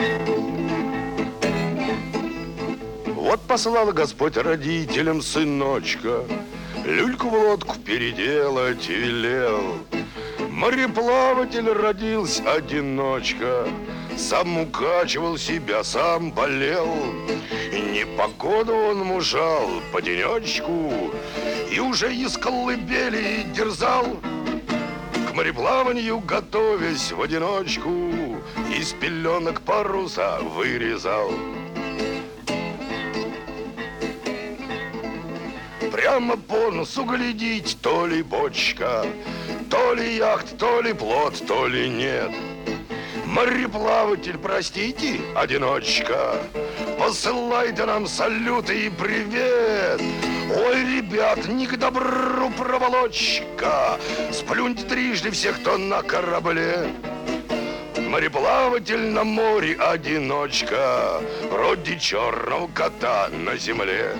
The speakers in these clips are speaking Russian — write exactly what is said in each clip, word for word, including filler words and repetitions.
Вот послал Господь родителям сыночка люльку в лодку переделать велел. Мореплаватель родился одиночка, сам укачивал себя, сам болел. И непогоду он мужал по денечку и уже из колыбели дерзал, к мореплаванию готовясь в одиночку, из пеленок паруса вырезал. Прямо по носу глядеть, то ли бочка, то ли яхт, то ли плот, то ли нет. Мореплаватель, простите, одиночка, посылайте нам салюты и привет. Ой, ребят, не к добру проволочка, сплюньте трижды всех, кто на корабле. Мореплаватель на море одиночка, вроде черного кота на земле.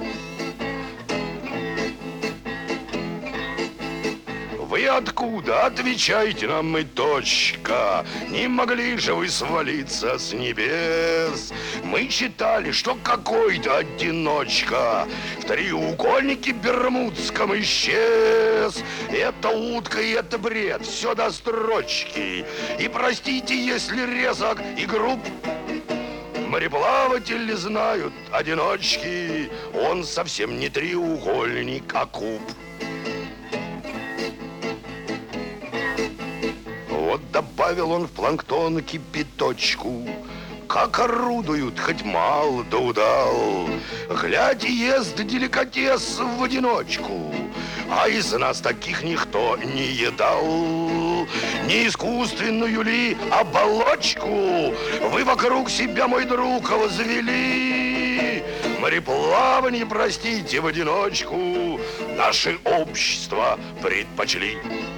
Вы откуда? Отвечайте нам и точка. Не могли же вы свалиться с небес? Мы читали, что какой-то одиночка в треугольнике Бермудском исчез. Это утка и это бред, все до строчки. И простите, если резок и груб. Мореплаватели знают, одиночки, он совсем не треугольник, а куб. Вот добавил он в планктон кипяточку, как орудуют, хоть мал да удал. Глядь, ест деликатес в одиночку, а из нас таких никто не едал. Не искусственную ли оболочку вы вокруг себя, мой друг, возвели? Мореплавание, простите, в одиночку наше общество предпочли.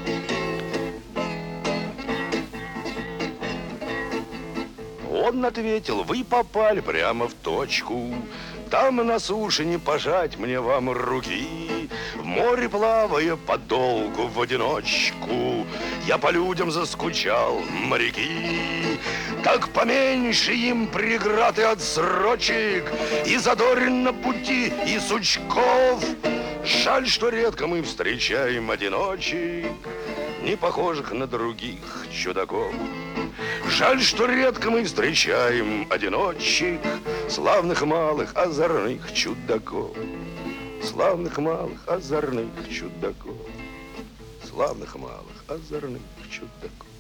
Он ответил: вы попали прямо в точку. Там на суше не пожать мне вам руки. В море плавая подолгу в одиночку, я по людям заскучал, моряки. Так поменьше им преград и отсрочек, и задорин на пути, и сучков. Жаль, что редко мы встречаем одиночек, не похожих на других чудаков. Жаль, что редко мы встречаем одиночек, славных малых озорных чудаков. Славных малых озорных чудаков. Славных малых озорных чудаков.